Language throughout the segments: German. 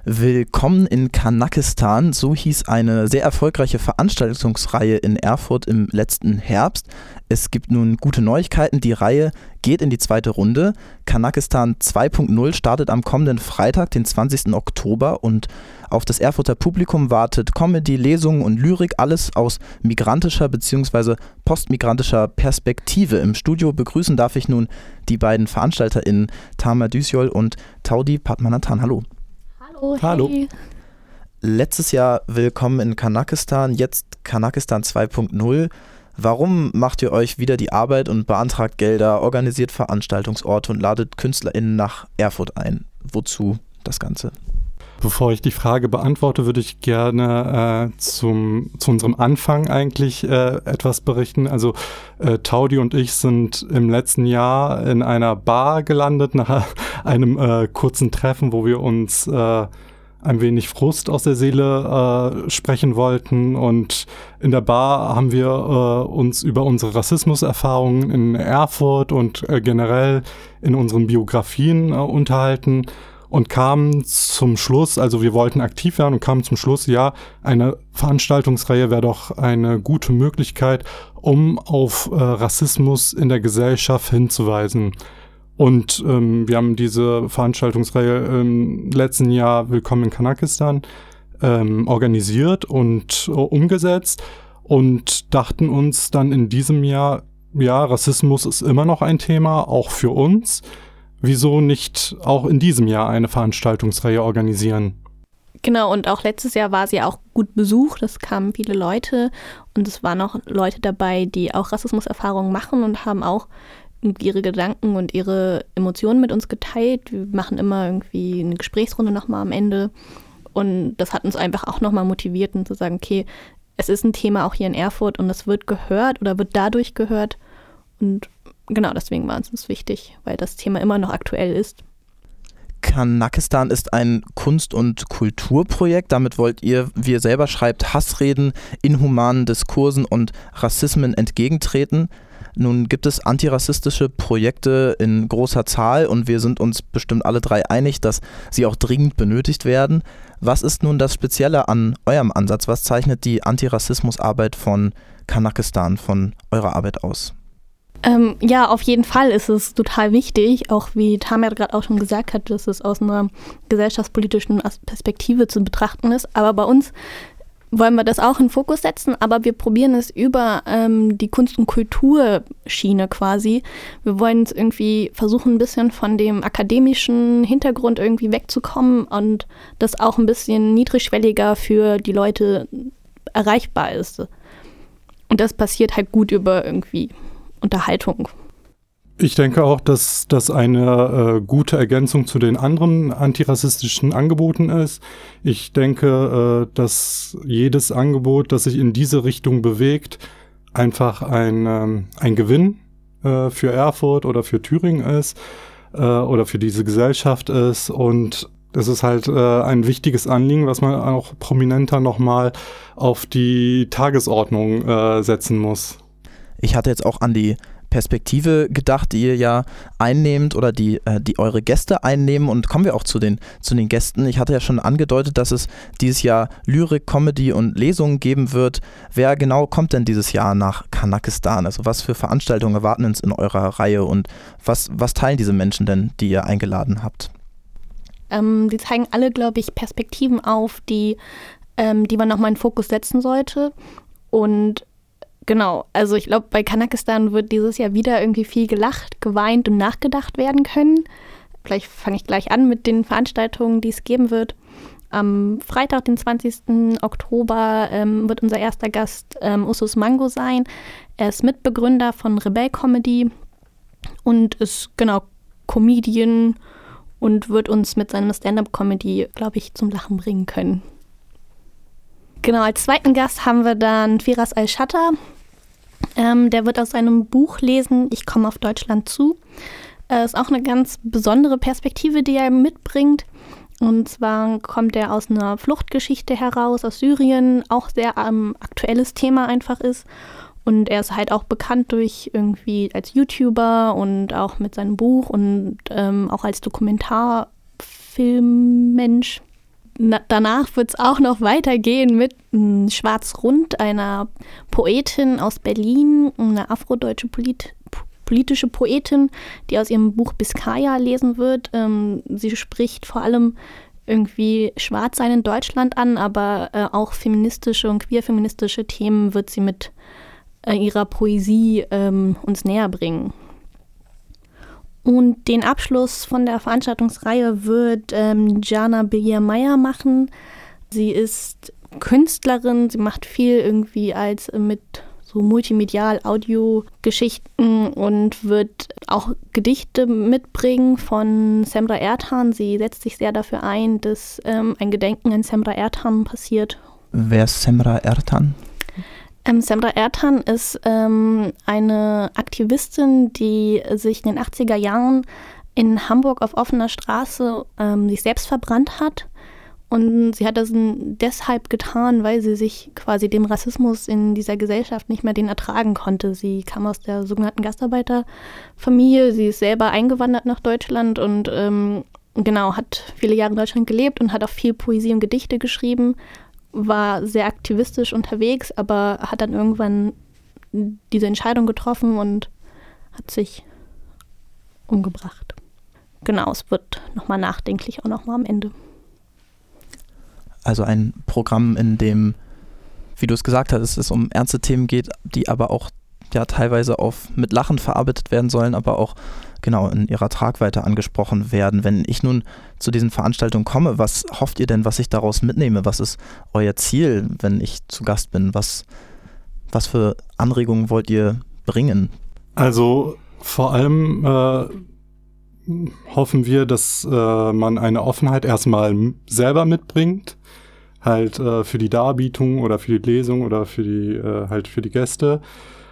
Willkommen in Kanakistan, so hieß eine sehr erfolgreiche Veranstaltungsreihe in Erfurt im letzten Herbst. Es gibt nun gute Neuigkeiten, die Reihe geht in die zweite Runde. Kanakistan 2.0 startet am kommenden Freitag, den 20. Oktober, und auf das Erfurter Publikum wartet Comedy, Lesungen und Lyrik, alles aus migrantischer bzw. postmigrantischer Perspektive. Im Studio begrüßen darf ich nun die beiden VeranstalterInnen Tamer Düsjol und Taudi Padmanathan. Hallo. Hallo. Hey. Letztes Jahr Willkommen in Kanakistan, jetzt Kanakistan 2.0. Warum macht ihr euch wieder die Arbeit und beantragt Gelder, organisiert Veranstaltungsorte und ladet KünstlerInnen nach Erfurt ein? Wozu das Ganze? Bevor ich die Frage beantworte, würde ich gerne zu unserem Anfang eigentlich etwas berichten. Also Taudi und ich sind im letzten Jahr in einer Bar gelandet, nach einem kurzen Treffen, wo wir uns ein wenig Frust aus der Seele sprechen wollten. Und in der Bar haben wir uns über unsere Rassismuserfahrungen in Erfurt und generell in unseren Biografien unterhalten. Und kamen zum Schluss, also wir wollten aktiv werden und kamen zum Schluss, ja, eine Veranstaltungsreihe wäre doch eine gute Möglichkeit, um auf Rassismus in der Gesellschaft hinzuweisen. Und wir haben diese Veranstaltungsreihe im letzten Jahr Willkommen in Kanakistan organisiert und umgesetzt und dachten uns dann in diesem Jahr, ja, Rassismus ist immer noch ein Thema, auch für uns. Wieso nicht auch in diesem Jahr eine Veranstaltungsreihe organisieren? Genau, und auch letztes Jahr war sie auch gut besucht. Es kamen viele Leute und es waren auch Leute dabei, die auch Rassismuserfahrungen machen und haben auch ihre Gedanken und ihre Emotionen mit uns geteilt. Wir machen immer irgendwie eine Gesprächsrunde nochmal am Ende. Und das hat uns einfach auch nochmal motiviert, zu sagen, okay, es ist ein Thema auch hier in Erfurt und es wird gehört oder wird dadurch gehört. Und genau, deswegen war es uns wichtig, weil das Thema immer noch aktuell ist. Kanakistan ist ein Kunst- und Kulturprojekt. Damit wollt ihr, wie ihr selber schreibt, Hassreden, inhumanen Diskursen und Rassismen entgegentreten. Nun gibt es antirassistische Projekte in großer Zahl und wir sind uns bestimmt alle drei einig, dass sie auch dringend benötigt werden. Was ist nun das Spezielle an eurem Ansatz? Was zeichnet die Antirassismusarbeit von Kanakistan, von eurer Arbeit aus? Ja, auf jeden Fall ist es total wichtig, auch wie Tamer gerade auch schon gesagt hat, dass es aus einer gesellschaftspolitischen Perspektive zu betrachten ist. Aber bei uns wollen wir das auch in den Fokus setzen, aber wir probieren es über die Kunst- und Kulturschiene quasi. Wir wollen es irgendwie versuchen, ein bisschen von dem akademischen Hintergrund irgendwie wegzukommen und das auch ein bisschen niedrigschwelliger für die Leute erreichbar ist. Und das passiert halt gut über irgendwie Unterhaltung. Ich denke auch, dass das eine gute Ergänzung zu den anderen antirassistischen Angeboten ist. Ich denke, dass jedes Angebot, das sich in diese Richtung bewegt, einfach ein Gewinn für Erfurt oder für Thüringen ist oder für diese Gesellschaft ist. Und das ist halt ein wichtiges Anliegen, was man auch prominenter nochmal auf die Tagesordnung setzen muss. Ich hatte jetzt auch an die Perspektive gedacht, die ihr ja einnehmt oder die eure Gäste einnehmen, und kommen wir auch zu den Gästen. Ich hatte ja schon angedeutet, dass es dieses Jahr Lyrik, Comedy und Lesungen geben wird. Wer genau kommt denn dieses Jahr nach Kanakistan? Also was für Veranstaltungen erwarten uns in eurer Reihe und was teilen diese Menschen denn, die ihr eingeladen habt? Die zeigen alle, glaube ich, Perspektiven auf, die man nochmal in den Fokus setzen sollte. Und genau, also ich glaube, bei Kanakistan wird dieses Jahr wieder irgendwie viel gelacht, geweint und nachgedacht werden können. Vielleicht fange ich gleich an mit den Veranstaltungen, die es geben wird. Am Freitag, den 20. Oktober, wird unser erster Gast Usus Mango sein. Er ist Mitbegründer von Rebell Comedy und ist, genau, Comedian und wird uns mit seinem Stand-up-Comedy, glaube ich, zum Lachen bringen können. Genau, als zweiten Gast haben wir dann Firas Al-Shatter. Der wird aus seinem Buch lesen, Ich komme auf Deutschland zu. Ist auch eine ganz besondere Perspektive, die er mitbringt. Und zwar kommt er aus einer Fluchtgeschichte heraus, aus Syrien, auch sehr aktuelles Thema einfach ist. Und er ist halt auch bekannt durch irgendwie als YouTuber und auch mit seinem Buch und auch als Dokumentarfilmmensch. danach wird es auch noch weitergehen mit Schwarz-Rund, einer Poetin aus Berlin, eine afrodeutsche politische Poetin, die aus ihrem Buch Biskaya lesen wird. Sie spricht vor allem irgendwie Schwarzsein in Deutschland an, aber auch feministische und queer-feministische Themen wird sie mit ihrer Poesie uns näher bringen. Und den Abschluss von der Veranstaltungsreihe wird Jana Beyer-Meyer machen. Sie ist Künstlerin, sie macht viel irgendwie als mit so multimedial Audiogeschichten und wird auch Gedichte mitbringen von Semra Ertan. Sie setzt sich sehr dafür ein, dass ein Gedenken an Semra Ertan passiert. Wer ist Semra Ertan? Semra Ertan ist eine Aktivistin, die sich in den 80er Jahren in Hamburg auf offener Straße sich selbst verbrannt hat. Und sie hat das deshalb getan, weil sie sich quasi dem Rassismus in dieser Gesellschaft nicht mehr den ertragen konnte. Sie kam aus der sogenannten Gastarbeiterfamilie, sie ist selber eingewandert nach Deutschland und hat viele Jahre in Deutschland gelebt und hat auch viel Poesie und Gedichte geschrieben, war sehr aktivistisch unterwegs, aber hat dann irgendwann diese Entscheidung getroffen und hat sich umgebracht. Genau, es wird nochmal nachdenklich, auch nochmal am Ende. Also ein Programm, in dem, wie du es gesagt hast, es um ernste Themen geht, die aber auch ja teilweise mit Lachen verarbeitet werden sollen, aber auch genau in ihrer Tragweite angesprochen werden. Wenn ich nun zu diesen Veranstaltungen komme, was hofft ihr denn, was ich daraus mitnehme? Was ist euer Ziel, wenn ich zu Gast bin? Was für Anregungen wollt ihr bringen? Also vor allem hoffen wir, dass man eine Offenheit erstmal selber mitbringt, halt für die Darbietung oder für die Lesung oder für die Gäste.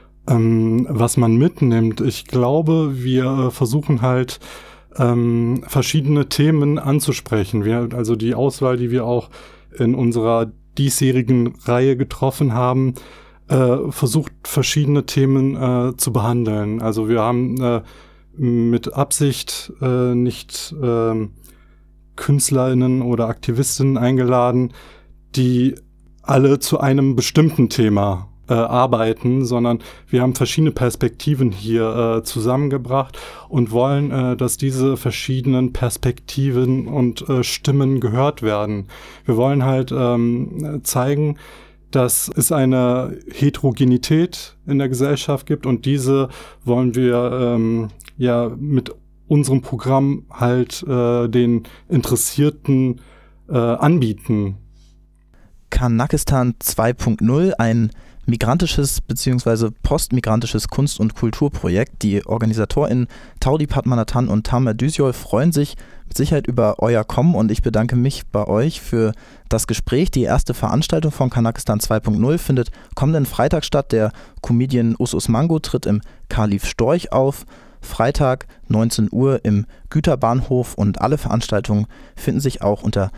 Was man mitnimmt, ich glaube, wir versuchen halt verschiedene Themen anzusprechen. Also die Auswahl, die wir auch in unserer diesjährigen Reihe getroffen haben, versucht verschiedene Themen zu behandeln. Also wir haben mit Absicht nicht KünstlerInnen oder AktivistInnen eingeladen, die alle zu einem bestimmten Thema arbeiten, sondern wir haben verschiedene Perspektiven hier zusammengebracht und wollen, dass diese verschiedenen Perspektiven und Stimmen gehört werden. Wir wollen halt zeigen, dass es eine Heterogenität in der Gesellschaft gibt und diese wollen wir mit unserem Programm halt den Interessierten anbieten. Kanakistan 2.0, ein migrantisches bzw. postmigrantisches Kunst- und Kulturprojekt. Die OrganisatorInnen Taudi Padmanathan und Tamer Düsjol freuen sich mit Sicherheit über euer Kommen und ich bedanke mich bei euch für das Gespräch. Die erste Veranstaltung von Kanakistan 2.0 findet kommenden Freitag statt. Der Comedian Usus Mango tritt im Kalif Storch auf. Freitag 19 Uhr im Güterbahnhof und alle Veranstaltungen finden sich auch unter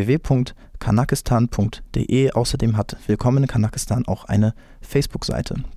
www.kanakistan.de. Außerdem hat Willkommen in Kanakistan auch eine Facebook-Seite.